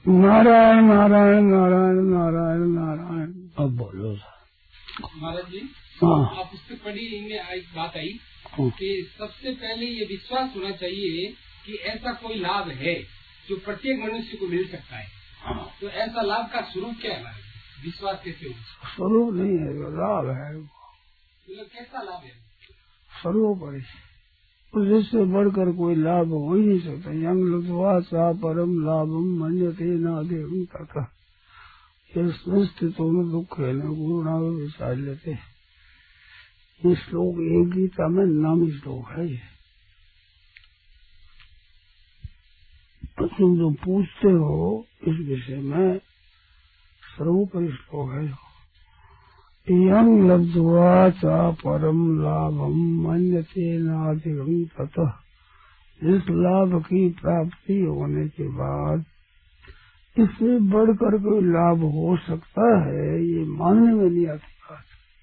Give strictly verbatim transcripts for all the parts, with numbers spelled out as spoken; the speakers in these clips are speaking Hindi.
नारायण नारायण नारायण नारायण नारायण। अब बोलो महाराज जी। हाँ, आप पुस्तक पढ़ी, इनमें एक बात आई कि सबसे पहले ये विश्वास होना चाहिए कि ऐसा कोई लाभ है जो प्रत्येक मनुष्य को मिल सकता है। हाँ। तो ऐसा लाभ का स्वरूप क्या है महाराज? विश्वास कैसे हो? स्वरूप नहीं है, लाभ है। मतलब कैसा लाभ है? स्वरूप है, जिससे बढ़कर कोई लाभ हो ही नहीं सकता। यंग लुत्वा सा परम लाभम मन्यते नादेवं तथा स्थितों में दुख है न गुरुणा विचार लेते। ये श्लोक एक गीता में नामी श्लोक है। ये तुम जो पूछते हो इस विषय में सर्वोपरि श्लोक है। यं लब्ध्वा च परम लाभम मन्यते नाधिगम ततः, जिस लाभ की प्राप्ति होने के बाद इससे बढ़कर कोई लाभ हो सकता है, ये मानने में नहीं आती बात।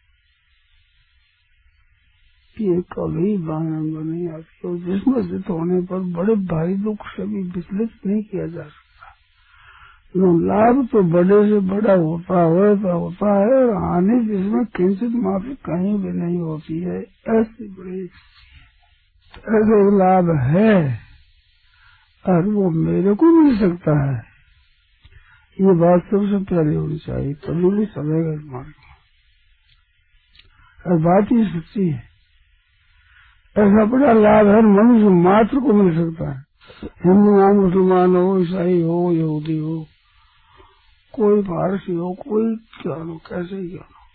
ये कभी मानने में नहीं आती। और जिसमें स्थित होने पर बड़े भारी दुख से भी विचलित नहीं किया जा सकता। लाभ तो बड़े से बड़ा होता होता होता है, और हानि जिसमें किंचित मात्र कहीं भी नहीं होती है, ऐसी बड़ी ऐसे लाभ है और वो मेरे को मिल सकता है। ये बात सबसे पहले होनी चाहिए, तभी भी चलेगा इस मार्ग में। और बात ही सच्ची है, ऐसा बड़ा लाभ है मनुष्य मात्र को मिल सकता है। हिंदू हो, मुसलमान हो, ईसाई हो, यहूदी हो, कोई फारसी हो, कोई क्या हो, कैसे ही क्या हो,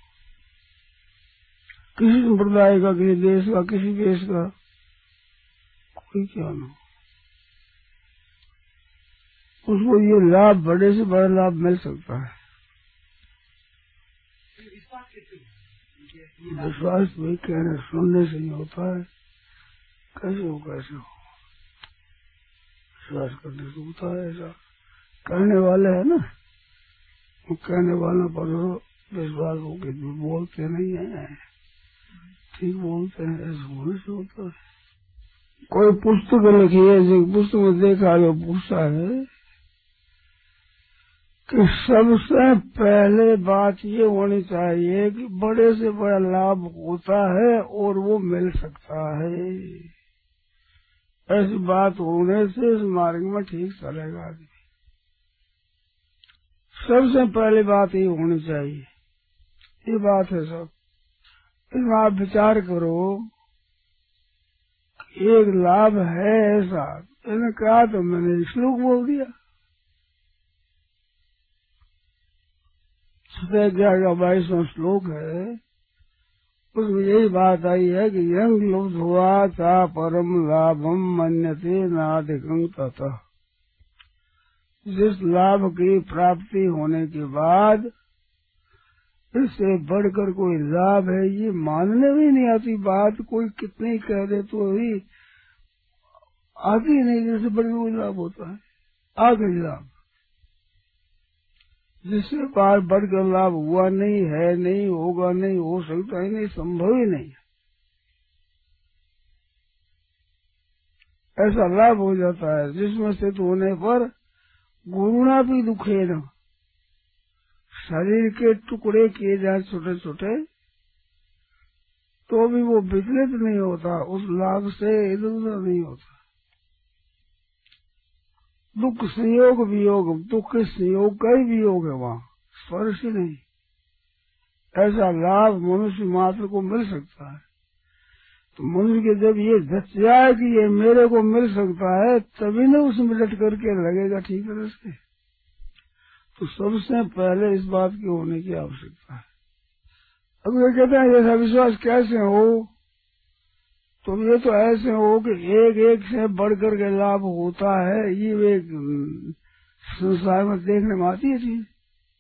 किसी संप्रदाय का, किसी देश का, किसी देश का, कोई क्या हो, उसको ये लाभ, बड़े से बड़ा लाभ मिल सकता है। विश्वास वही कहने सुनने से नहीं होता है। कैसे हो कैसे हो, विश्वास करने से होता है। ऐसा करने वाले है ना, कहने वाला पर विश्वास हो के बोलते नहीं है, ठीक बोलते हैं, ऐसा होने से होता है। कोई पुस्तक लिखी है, जो पुस्तक में देखा जो पूछता है कि सबसे पहले बात ये होनी चाहिए कि बड़े से बड़ा लाभ होता है और वो मिल सकता है। ऐसी बात होने से इस मार्ग में ठीक चलेगा आदमी। सबसे पहले बात ये होनी चाहिए, ये बात है सब। इसमें आप विचार करो, एक लाभ है ऐसा, मैंने कहा तो मैंने श्लोक बोल दिया। ग्यारह बाईसवां श्लोक है, उसमें यही बात आई है कि यंग लुब्ध्वा च परम लाभम मन्यते नाधिकं ततः, जिस लाभ की प्राप्ति होने के बाद इससे बढ़कर कोई लाभ है, ये मानने में नहीं आती बात। कोई कितने ही कह दे तो ही आती नहीं, जैसे बढ़कर कोई लाभ होता है। आखिरी लाभ जिससे बार बढ़कर लाभ हुआ नहीं है, नहीं होगा, नहीं हो सकता ही नहीं, संभव ही नहीं, ऐसा लाभ हो जाता है जिसमें स्थित होने पर गुरुणा भी दुखे न, शरीर के टुकड़े किए जाए छोटे छोटे तो भी वो विचलित नहीं होता, उस लाभ से इधर उधर नहीं होता। दुख संयोग वियोग, दुख के संयोग का ही वियोग है, वहाँ स्पर्श ही नहीं। ऐसा लाभ मनुष्य मात्र को मिल सकता है। तो मनुष्य के जब ये धच जाए कि ये मेरे को मिल सकता है, तभी न उसमें लट करके लगेगा ठीक तरह से। तो सबसे पहले इस बात की होने की आवश्यकता है। अब ये कहते हैं ऐसा विश्वास कैसे हो, तो ये तो ऐसे हो कि एक एक से बढ़कर के लाभ होता है, ये एक संसार में देखने में आती है चीज।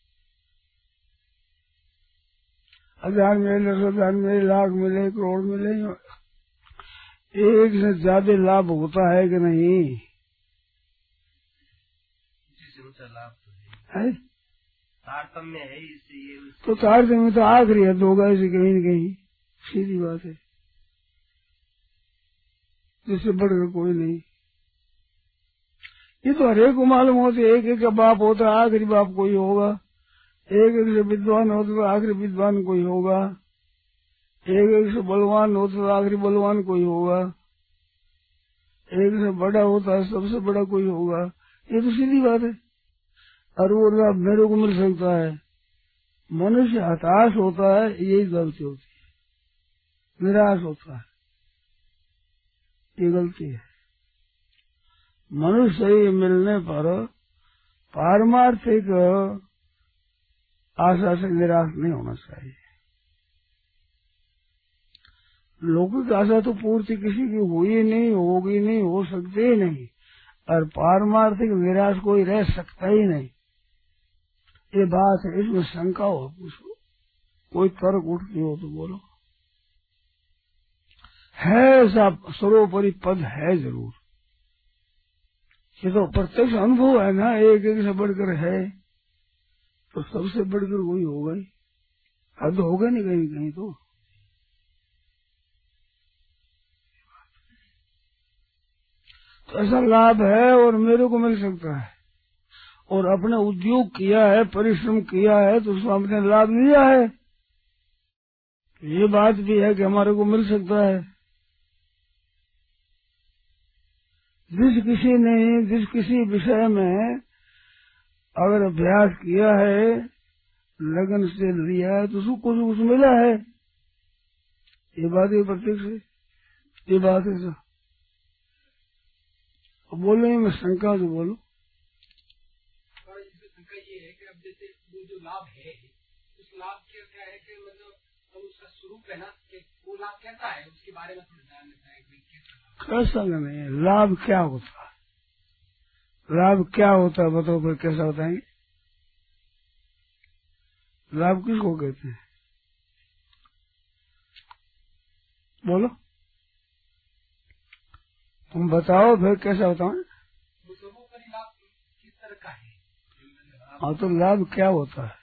हजार मिले, दस हजार मिले, लाख मिले, करोड़ मिले, एक से ज्यादा लाभ होता है कि नहीं? लाभ है तारतम्य है, इसलिए तो तारतम्य तो आखिरी हद होगा इसे कहीं न कहीं, सीधी बात है, जिससे बढ़कर कोई नहीं। ये तो हरेक को मालूम होते, एक एक का बाप होता है, आखिरी बाप कोई होगा, एक एक से विद्वान होता तो आखिरी विद्वान कोई होगा, एक एक से बलवान होता तो आखिरी बलवान कोई होगा, एक से बड़ा होता है सबसे बड़ा कोई होगा। ये तो सीधी बात है। और वो लाभ मेरे को मिल सकता है। मनुष्य हताश होता है, यही गलती होती है, निराश होता है, ये गलती है। मनुष्य ही मिलने पर पारमार्थिक आशा से निराश नहीं होना चाहिए। लौकिक आशा तो पूर्ति किसी की हुई नहीं, होगी नहीं, हो सकती ही नहीं, और पारमार्थिक निराश कोई रह सकता ही नहीं। ये बात है, इसमें शंका हो पूछो, कोई तर्क उठती हो तो बोलो। है ऐसा सर्वोपरि पद है जरूर, ये तो प्रत्यक्ष अनुभव है ना, एक एक से बढ़कर है, तो सबसे बढ़कर कोई होगा ही, हद होगा नहीं कहीं कहीं तो। तो ऐसा लाभ है और मेरे को मिल सकता है, और अपने उद्योग किया है, परिश्रम किया है, तो उसमें हमने लाभ लिया है। ये बात भी है कि हमारे को मिल सकता है। जिस किसी ने जिस किसी विषय में अगर अभ्यास किया है, लगन से लिया है, तो उसको कुछ कुछ मिला है। ये बात है प्रत्यक्ष है, ये बात है सर। बोलो मैं शंका जो बोलो। शंका ये है कि अब जैसे वो जो लाभ है, उस लाभ क्या क्या है कि मतलब हम उसका स्वरूप है ना, कि वो लाभ कैसा है उसके बारे में थोड़ा जान लेता है। कैसा नहीं है, लाभ क्या होता है, लाभ क्या होता है बताओ फिर, कैसा बताएंगे? लाभ किसको कहते हैं बोलो, तुम बताओ फिर कैसा बताओ। लाभ किस तरह का है? हाँ तो लाभ क्या होता है,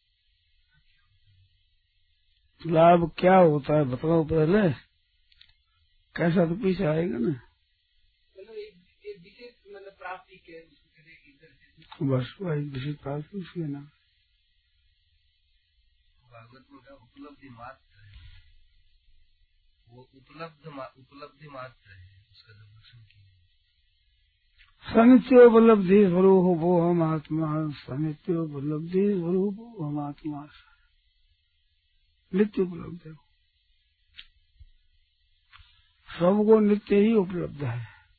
लाभ क्या होता है बताओ पहले, कैसा तो पीछे आएगा ना। मतलब एक एक विशेष मतलब प्राप्ति के बस वही विशेष प्राप्ति उसके नाम। भागवत में का उपलब्धि मात्र है, वो उपलब्ध उपलब्धि मात्र है, उसका जो दर्शन किया। सनित्योपलब्धि स्वरूप वो हम आत्मा, सनित्योपलब्धि स्वरूप हम आत्मा, नित्य उपलब्ध है, सबको नित्य ही उपलब्ध है।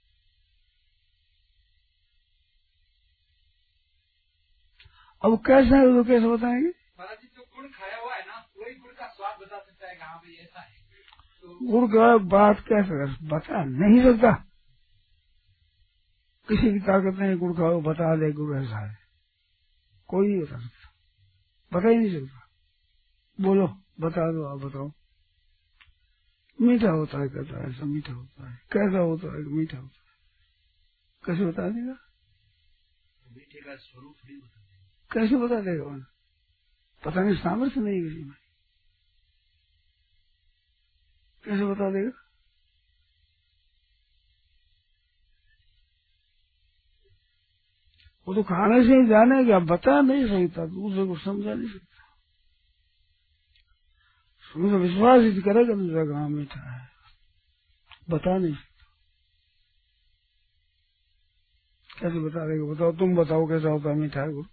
अब कैसा है वो कैसे बताएंगे? महाराज जी जो गुड़ खाया हुआ है ना, वही गुड़ का स्वाद बता सकता है कि हाँ भाई ऐसा है। तो गुड़ का बात कैसे बता नहीं सकता, किसी की ताकत नहीं गुड़ खाओ बता दे गुड़ ऐसा है, कोई नहीं बता सकता, बता ही नहीं सकता। बोलो बता दो, आप बताओ। मीठा होता है कहता है, ऐसा मीठा होता है, कैसा होता है मीठा होता है, कैसे बता देगा? मीठे का स्वरूप नहीं बता देगा, कैसे बता देगा? पता नहीं, सामर्थ्य नहीं किसी में, कैसे बता देगा? वो तो खाने से ही जाने क्या, बता नहीं सकता, दूसरे को समझा नहीं सकता, मुझे विश्वास ही करेगा दूसरा गाँव मीठा है, बता नहीं सकता, कैसे बता देगा? बताओ तुम बताओ कैसा होता है मीठा गुड़?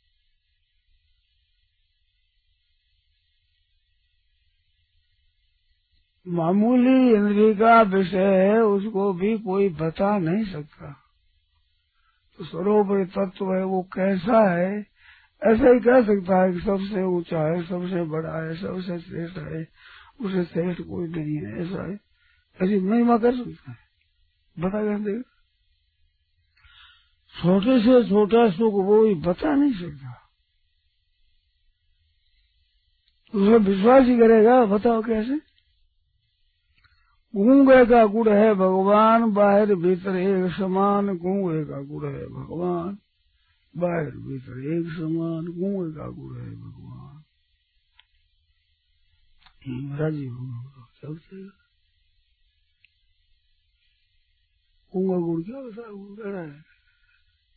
मामूली इंद्रिय का विषय है, उसको भी कोई बता नहीं सकता। तो सर्वोपरि तत्व है, वो कैसा है ऐसा ही कह सकता है कि सबसे ऊंचा है, सबसे बड़ा है, सबसे श्रेष्ठ है, उसे श्रेष्ठ कोई नहीं है, ऐसा है, ऐसी महिमा कर सकता है, बता कर देगा? छोटे से छोटा सुख वो ही बता नहीं सकता, उसे विश्वास ही करेगा। बताओ कैसे? गूंगे का गुड़ है भगवान, बाहर भीतर एक समान, गूंगे का गुड़ है भगवान, बाहर भीतर एक समान, गूंगे का गुड़ है भगवान, राजी होगा सब चलेगा। गूंगा गुड़ क्या होता है, गुड़ है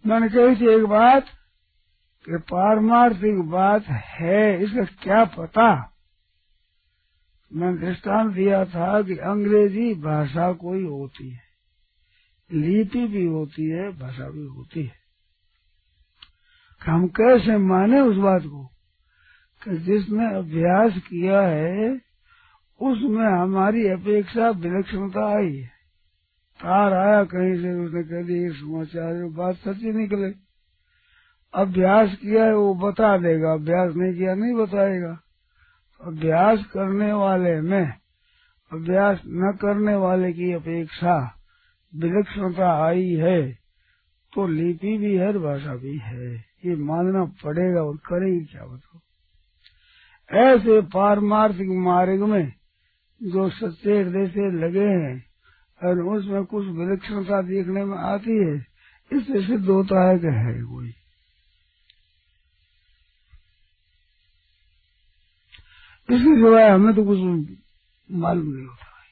मैंने कही थी एक बात कि पारमार्थिक बात है, इसका क्या पता। मैंने दृष्टांत दिया था कि अंग्रेजी भाषा कोई होती है, लिपि भी होती है, भाषा भी होती है। हम कैसे माने उस बात को कि जिसने अभ्यास किया है उसमें हमारी अपेक्षा विलक्षणता आई है। तार आया कहीं से, उसने कह दिया समाचार, बात सच्ची निकले। अभ्यास किया है वो बता देगा, अभ्यास नहीं किया नहीं बताएगा। अभ्यास करने वाले में अभ्यास न करने वाले की अपेक्षा विलक्षणता आई है तो लिपि भी है, भाषा भी है, ये मानना पड़ेगा। और करेगी क्या बताओ। ऐसे पारमार्थिक मार्ग में जो सच्चे हृदय से लगे हैं और उसमें कुछ विलक्षणता देखने में आती है, इससे सिद्ध होता है कि है कोई। इसके सिवाय हमें तो कुछ मालूम नहीं होता है।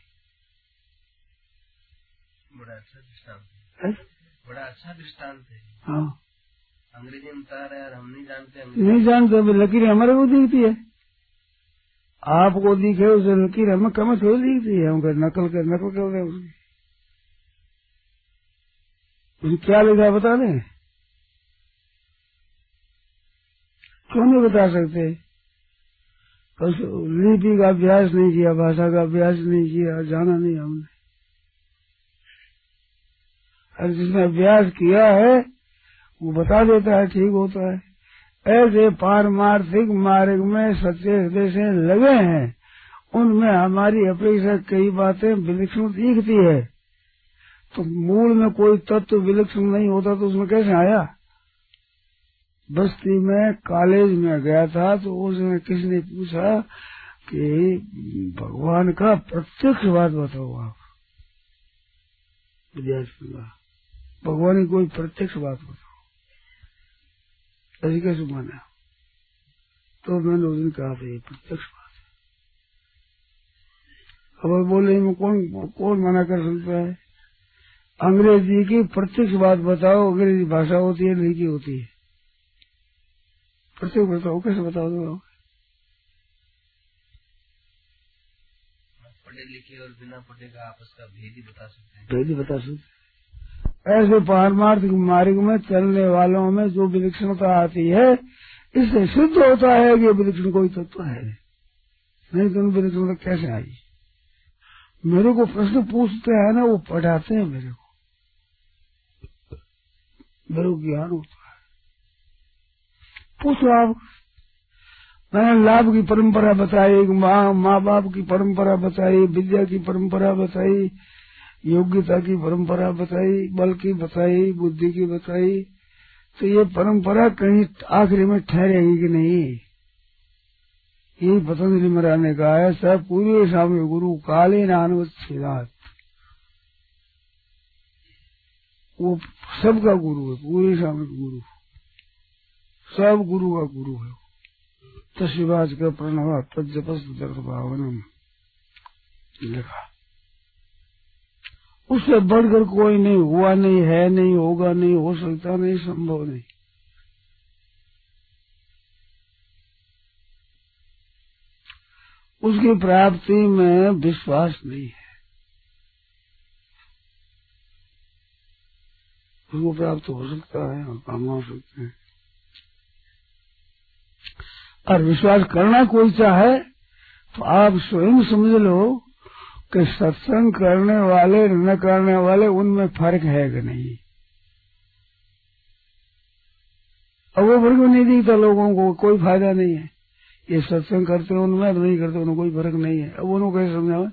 बड़ा अच्छा दृष्टांत है, बड़ा अच्छा दृष्टांत है। हाँ, अंग्रेजी में बता रहा है और हम नहीं जानते। नहीं जानते, लकीर हमारे को दिखती है, आपको दिखे उसे लकीर हमें कम थोड़ी दिखती है। हम नकल कर नकल कर रहे उसकी, उसने क्या लिखा है बता दें? क्यों नहीं बता सकते? लिपि का अभ्यास नहीं किया, भाषा का अभ्यास नहीं किया, जाना नहीं हमने। और जिसने अभ्यास किया है वो बता देता है, ठीक होता है। ऐसे पारमार्थिक मार्ग में सच्चे हृदय से लगे हैं, उनमें हमारी अपेक्षा कई बातें विलक्षण दिखती है। तो मूल में कोई तत्व विलक्षण नहीं होता तो उसमें कैसे आया? बस्ती में कॉलेज में गया था तो उसने किसने पूछा कि भगवान का प्रत्यक्ष बात बताओ आप। विद्यार्थी का भगवान की कोई प्रत्यक्ष बात बताओ, ऐसी कैसे माना? तो मैंने उस दिन कहा था ये प्रत्यक्ष बात है। अब बोले में कौन कौन मना कर सकता है? अंग्रेजी की प्रत्यक्ष बात बताओ। अंग्रेजी भाषा होती है, लिखी होती है, प्रत्यक्ष बताओ, कैसे बताओ? दो पढ़े लिखे और बिना पढ़े का आपस का भेद ही बता सकते हैं, भेद ही बता सकते। ऐसे पारमार्थिक मार्ग में चलने वालों में जो विलक्षणता आती है, इससे सिद्ध होता है कि विलक्षण कोई तत्व है, नहीं तो विलक्षणता कैसे आई? मेरे को प्रश्न पूछते हैं ना, वो पढ़ाते हैं मेरे को, मेरे को ज्ञान होता है। पूछो आप। मैंने लाभ की परंपरा बताई, माँ माँ बाप की परंपरा बताई, विद्या की परंपरा बताई, योग्यता की परंपरा बताई, बल की बताई, बुद्धि की बताई। तो ये परंपरा कहीं आखिरी में ठहरेगी कि नहीं? यही पतंजलि महाराज ने कहा है, सब पूरे सामने गुरु काले नानवत, वो सबका गुरु है, पूरे सामने गुरु, सब गुरु का गुरु है। तस्वाज का प्रणवा तजपस्त दर्द भावनम लिखा। उससे बढ़कर कोई नहीं, हुआ नहीं, है नहीं, होगा नहीं, हो सकता नहीं, संभव नहीं। उसकी प्राप्ति में विश्वास नहीं है, उसको प्राप्त हो सकता है और काम हो सकते हैं। और विश्वास करना कोई चाहे तो आप स्वयं समझ लो कि सत्संग करने वाले न करने वाले उनमें फर्क है कि नहीं। अब वो फर्क नहीं दिखता लोगों को, कोई फायदा नहीं है। ये सत्संग करते उनमें नहीं करते उन्हें कोई फर्क नहीं है। अब उन्होंने कैसे समझावे?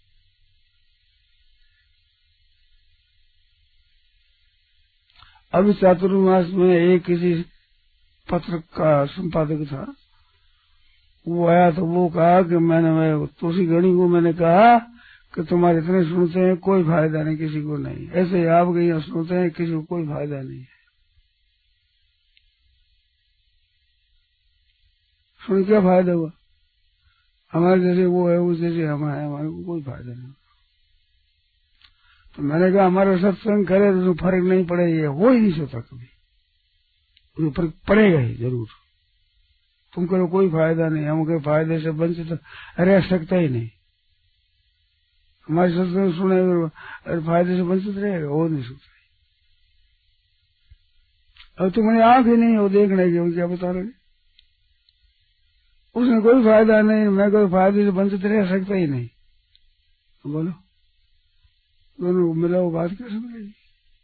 अभी चातुर्मास में एक किसी पत्र का संपादक था, वो आया तो वो कहा कि मैंने मैं तुलसी गणी को मैंने कहा कि तुम्हारे इतने सुनते हैं, कोई फायदा नहीं, किसी को नहीं। ऐसे आप यहाँ सुनते हैं, किसी को कोई फायदा नहीं है। सुन क्या फायदा हुआ? हमारे जैसे वो है, उस जैसे हम है, हमारे को कोई फायदा नहीं। तो मैंने कहा हमारा सत्संग करे तो फर्क नहीं पड़े, ये हो ही नहीं सकता कभी। फर्क पड़ेगा ही जरूर। तुम करो कोई फायदा नहीं, हम के फायदे से वंचित रह सकता ही नहीं। हमारे सत्संग सुने फायदे से वंचित रहेगा, हो नहीं सकता। अब तुम्हारी आंख ही नहीं हो देखने की, क्या बता रहे? उसने कोई फायदा नहीं, मैं कोई फायदे से वंचित रह सकता ही नहीं। बोलो दोनों को मिला वो बात कैसे मिलेगी?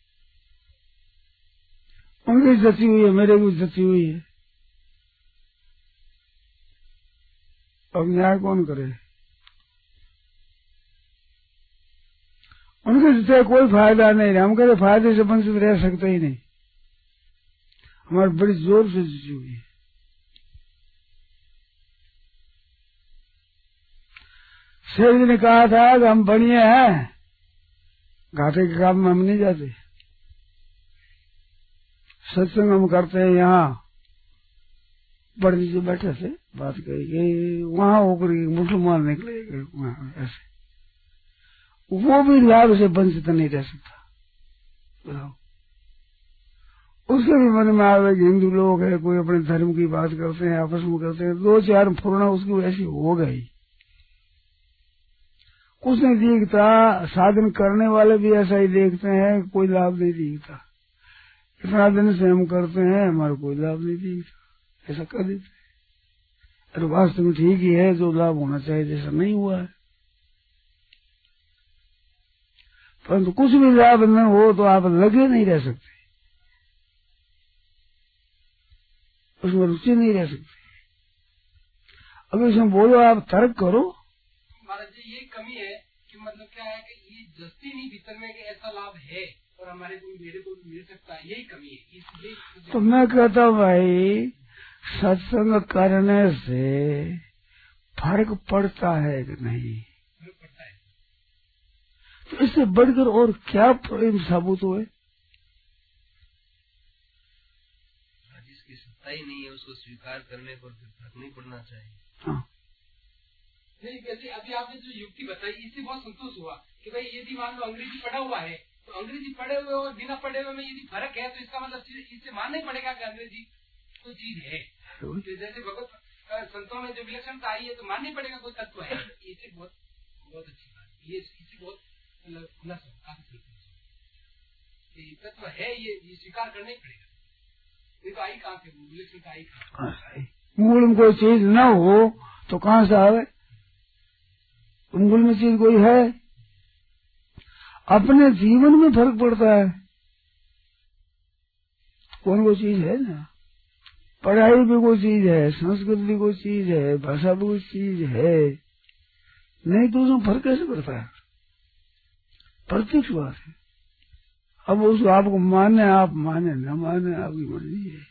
उनकी जची हुई है, मेरे की जची हुई है। अब न्याय कौन करे? उनके जितने कोई फायदा नहीं, हम कहते फायदे से वंचित रह सकते ही नहीं। हमारी बड़ी जोर से जची हुई है। शेर जी ने कहा था कि हम बढ़िया हैं, घाटे के काम में हम नहीं जाते। सत्संग हम करते हैं, यहाँ बड़ी से बैठे थे, बात कही वहां होकर मुसलमान निकले वहां, ऐसे वो भी लाभ से वंचित नहीं रह सकता। बताओ, उसके भी मन में आवे कि हिंदू लोग है, कोई अपने धर्म की बात करते हैं, आपस में करते हैं, दो चार फुरना उसकी ऐसी हो गई। कुछ नहीं दिखता, साधन करने वाले भी ऐसा ही देखते हैं, कोई लाभ नहीं दिखता। इतना दिन से हम करते हैं, हमारा कोई लाभ नहीं दिखता, ऐसा कर देते। अरे वास्तव में ठीक ही है, जो लाभ होना चाहिए जैसा नहीं हुआ है। परंतु कुछ भी लाभ न हो तो आप लगे नहीं रह सकते, उसमें रुचि नहीं रह सकती। अब इसमें बोलो, आप तर्क करो। महाराज जी ये कमी है कि मतलब क्या है कि ये जस्ती नहीं भीतर में कि ऐसा लाभ है और हमारे को मेरे को मिल सकता है, यही कमी है। इसलिए तो मैं कहता हूँ भाई, सत्संग करने से फर्क पड़ता है कि नहीं? फर्क पड़ता है। तो इससे बढ़कर और क्या प्रेम साबुत हुए? जिसकी सत्ता ही नहीं है उसको स्वीकार करने पर फर्क नहीं पड़ना चाहिए। हाँ। नहीं, जैसे अभी आपने जो युक्ति बताई, इससे बहुत संतोष हुआ कि भाई यदि मान लो अंग्रेजी पढ़ा हुआ है तो अंग्रेजी पढ़े हुए और बिना पढ़े हुए में यदि फर्क है तो इसका मतलब इससे मानना ही पड़ेगा कि अंग्रेजी कोई चीज है। तो जैसे भगवत संतों में जो विलक्षणता आई है तो मानना ही पड़ेगा कोई तत्व है। इससे बहुत बहुत अच्छी बात, ये इससे बहुत मतलब खुला काफी तत्व है, ये ये स्वीकार करना ही पड़ेगा। ये तो आई कहाँ से, विलक्षणता आई कहाँ? मूल में कोई चीज न हो तो कहाँ से आवे? मूल में चीज कोई है, अपने जीवन में फर्क पड़ता है। कौन कोई चीज है ना, पढ़ाई भी कोई चीज है, संस्कृत भी कोई चीज है, भाषा भी कोई चीज है, नहीं तो उसमें फर्क कैसे पड़ता है? प्रत्यक्ष बात है। अब उसको आपको माने, आप माने न माने, आपकी मर्जी है।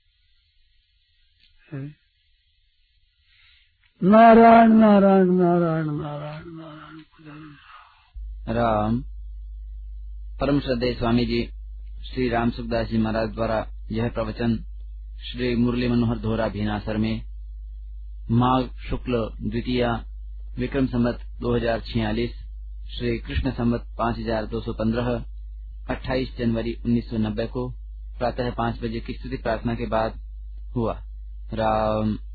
नारायण नारायण नारायण नारायण नारायण राम। परम श्रद्धेय स्वामी जी श्री राम सुखदास जी महाराज द्वारा यह प्रवचन श्री मुरली मनोहर धोरा भीनासर में माघ शुक्ल द्वितीया विक्रम संवत दो हजार छियालीस श्री कृष्ण संवत पाँच हजार दो सौ पंद्रह अट्ठाईस जनवरी उन्नीस सौ नब्बे को प्रातः पाँच बजे की स्तुति प्रार्थना के बाद हुआ। राम।